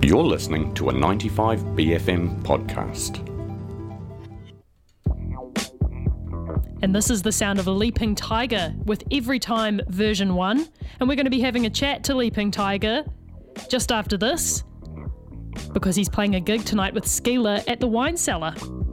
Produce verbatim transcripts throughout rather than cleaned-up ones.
You're listening to a ninety-five B F M podcast. And this is the sound of a Leaping Tiger with Every Time version one. And we're going to be having a chat to Leaping Tiger just after this, because he's playing a gig tonight with Skeeler at the Wine Cellar.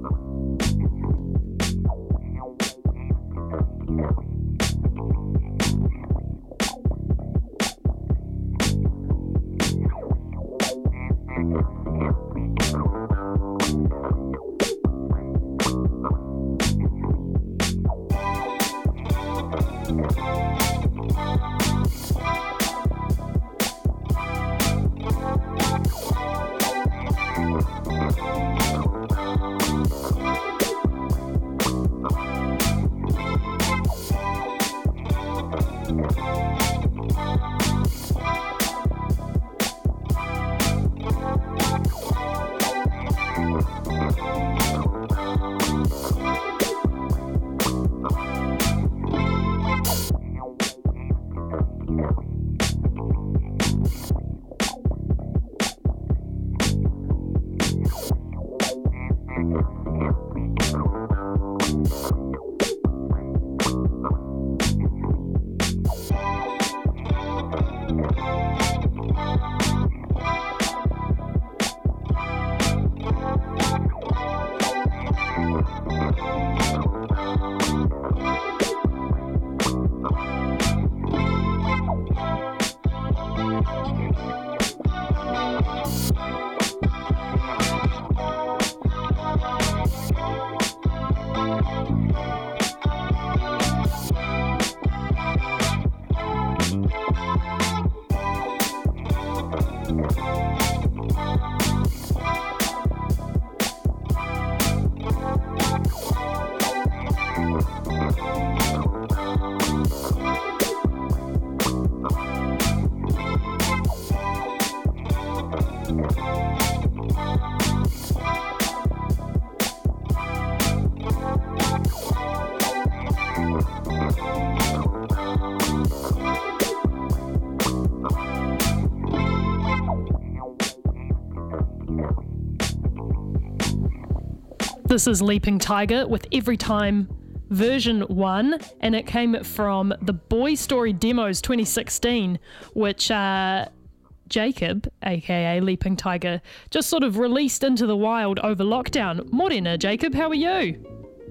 This is Leaping Tiger with Every Time version one, and it came from the Boy Story Demos twenty sixteen, which uh, Jacob, aka Leaping Tiger, just sort of released into the wild over lockdown. Morena, Jacob, how are you?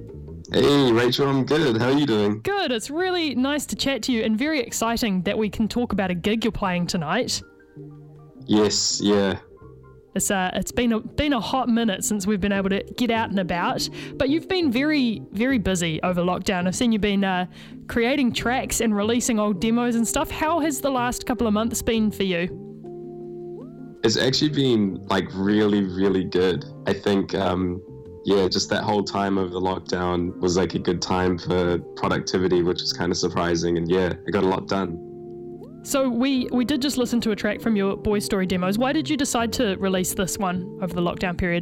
Hey Rachel, I'm good. How are you doing? Good. It's really nice to chat to you and very exciting that we can talk about a gig you're playing tonight. Yes, yeah. It's, uh, it's been a, been a hot minute since we've been able to get out and about, but you've been very, very busy over lockdown. I've seen you've been uh, creating tracks and releasing old demos and stuff. How has the last couple of months been for you? It's actually been like really, really good. I think, um, yeah, just that whole time over the lockdown was like a good time for productivity, which is kind of surprising. And yeah, I got a lot done. So we, we did just listen to a track from your Boy Story demos. Why did you decide to release this one over the lockdown period?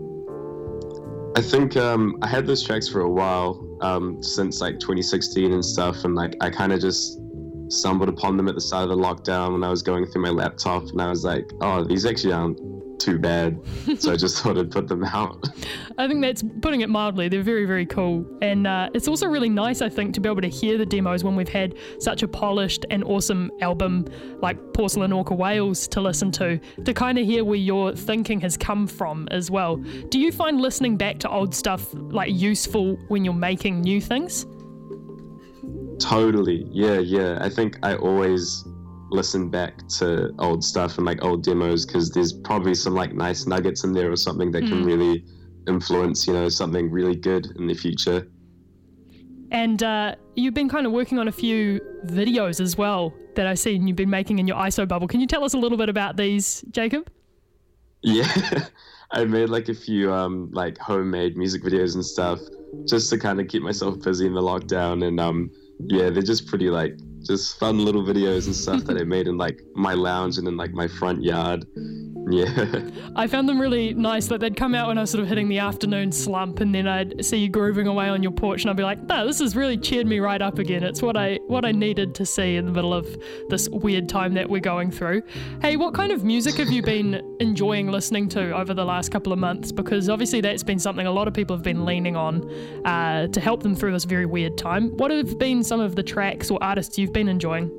I think um, I had those tracks for a while, um, since like twenty sixteen and stuff, and like I kind of just stumbled upon them at the start of the lockdown when I was going through my laptop, and I was like, oh, these actually aren't too bad. So I just thought I'd put them out. I think that's putting it mildly. They're very, very cool. And uh, it's also really nice, I think, to be able to hear the demos when we've had such a polished and awesome album like Porcelain Orca Whales to listen to, to kind of hear where your thinking has come from as well. Do you find listening back to old stuff like useful when you're making new things? Totally. Yeah, yeah. I think I always listen back to old stuff and like old demos because there's probably some like nice nuggets in there or something that mm. can really influence, you know, something really good in the future. And uh, you've been kind of working on a few videos as well that I've seen you've been making in your I S O bubble. Can you tell us a little bit about these, Jacob? Yeah, I made like a few um like homemade music videos and stuff just to kind of keep myself busy in the lockdown. And um yeah, they're just pretty like just fun little videos and stuff that I made in like my lounge and in like my front yard. Yeah. I found them really nice. Like they'd come out when I was sort of hitting the afternoon slump, and then I'd see you grooving away on your porch, and I'd be like, "No, this has really cheered me right up again. It's what I what I needed to see in the middle of this weird time that we're going through." Hey, what kind of music have you been enjoying listening to over the last couple of months? Because obviously that's been something a lot of people have been leaning on uh, to help them through this very weird time. What have been some of the tracks or artists you've been enjoying?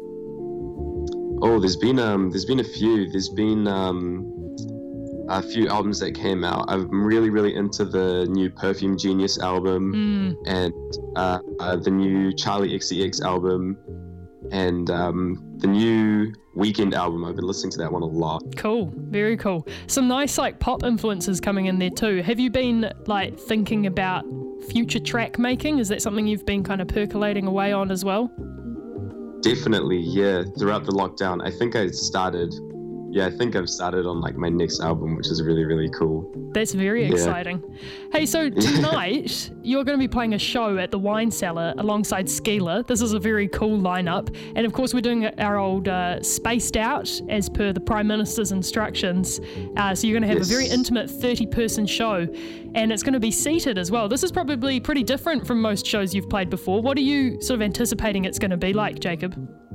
Oh, there's been um, there's been a few. There's been um. a few albums that came out. I'm really, really into the new Perfume Genius album mm. and uh, uh, the new Charlie X C X album and um, the new Weekend album. I've been listening to that one a lot. Cool, very cool. Some nice like pop influences coming in there too. Have you been like thinking about future track making? Is that something you've been kind of percolating away on as well? Definitely, yeah. Throughout the lockdown, I think I started Yeah, I think I've started on like my next album, which is really, really cool. That's very yeah. exciting. Hey, so tonight you're going to be playing a show at the Wine Cellar alongside Skeeler. This is a very cool lineup. And of course, we're doing our old uh, Spaced Out as per the Prime Minister's instructions. Uh, so you're going to have yes. a very intimate thirty person show, and it's going to be seated as well. This is probably pretty different from most shows you've played before. What are you sort of anticipating it's going to be like, Jacob?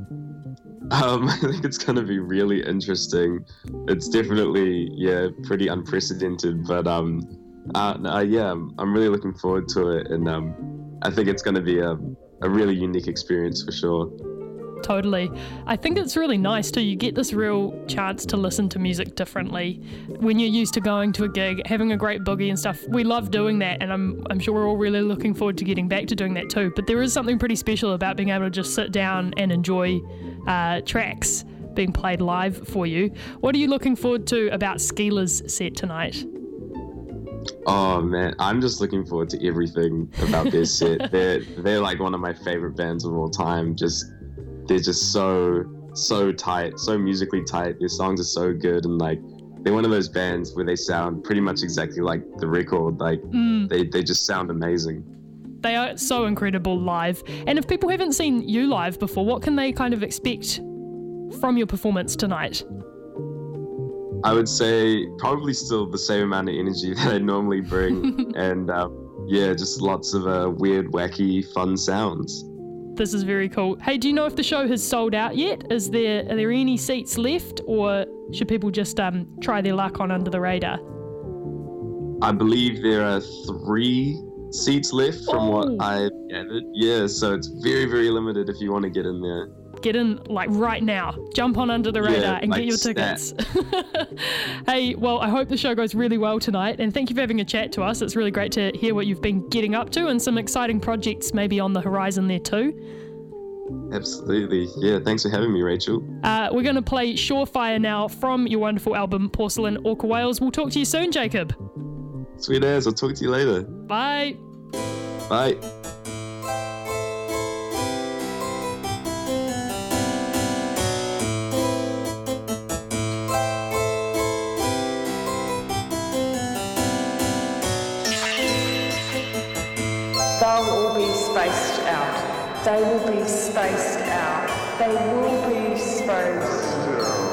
Um, I think it's going to be really interesting. It's definitely, yeah, pretty unprecedented, but um, uh, uh, yeah, I'm, I'm really looking forward to it, and um, I think it's going to be a, a really unique experience for sure. Totally. I think it's really nice too. You get this real chance to listen to music differently when you're used to going to a gig, having a great boogie and stuff. We love doing that, and I'm I'm sure we're all really looking forward to getting back to doing that too. But there is something pretty special about being able to just sit down and enjoy uh, tracks being played live for you. What are you looking forward to about Skeeler's set tonight? Oh man, I'm just looking forward to everything about their set. They're they're like one of my favorite bands of all time. Just They're just so, so tight, so musically tight. Their songs are so good, and like they're one of those bands where they sound pretty much exactly like the record. Like mm. they, they just sound amazing. They are so incredible live. And if people haven't seen you live before, what can they kind of expect from your performance tonight? I would say probably still the same amount of energy that I normally bring, and um, yeah, just lots of uh, weird, wacky, fun sounds. This is very cool. Hey, do you know if the show has sold out yet? Is there are there any seats left, or should people just um, try their luck on Under the Radar? I believe there are three seats left from oh. what I've gathered. Yeah, so it's very, very limited if you want to get in there. Get in like right now. Jump on Under the Radar yeah, and like get your stat. tickets. Hey, well, I hope the show goes really well tonight, and thank you for having a chat to us. It's really great to hear what you've been getting up to and some exciting projects maybe on the horizon there too. Absolutely. Yeah, thanks for having me, Rachel. Uh, we're going to play Surefire now from your wonderful album, Porcelain Orca Whales. We'll talk to you soon, Jacob. Sweet as. I'll talk to you later. Bye. Bye. They'll all be spaced out. They will be spaced out. They will be spaced out.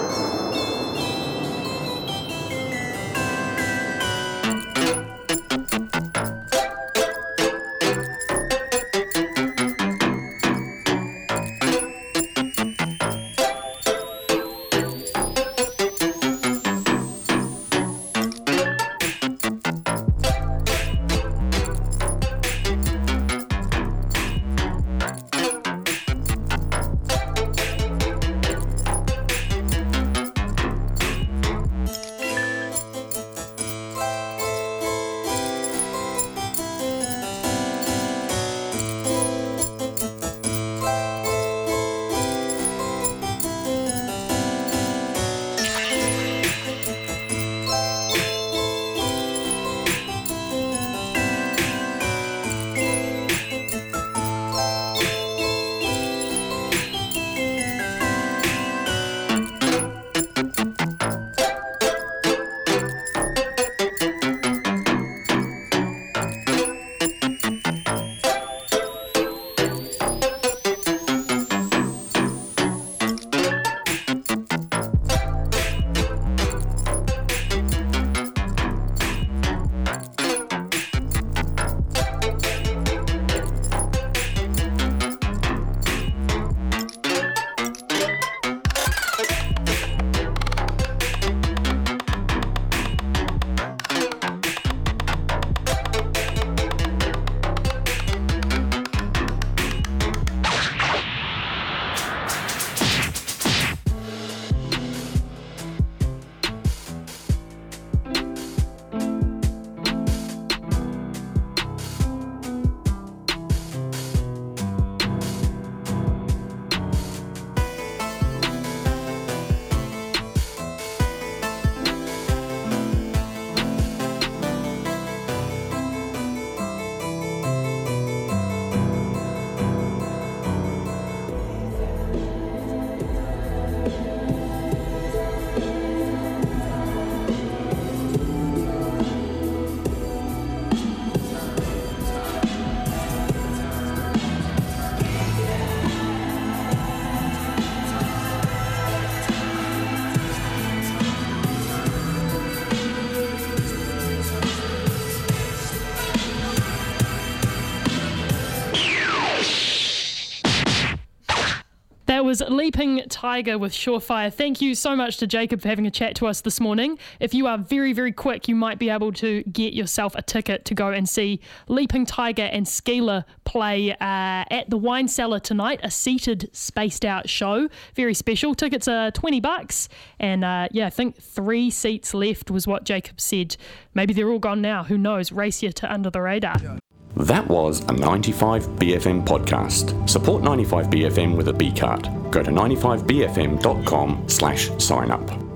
That was Leaping Tiger with Surefire. Thank you so much to Jacob for having a chat to us this morning. If you are very, very quick, you might be able to get yourself a ticket to go and see Leaping Tiger and Skeeler play uh, at the Wine Cellar tonight, a seated, spaced out show. Very special. Tickets are twenty bucks. And uh, yeah, I think three seats left was what Jacob said. Maybe they're all gone now. Who knows? Race you to Under the Radar. That was a ninety-five B F M podcast. Support ninety-five B F M with a B card. Go to ninety-five B F M dot com slash sign up.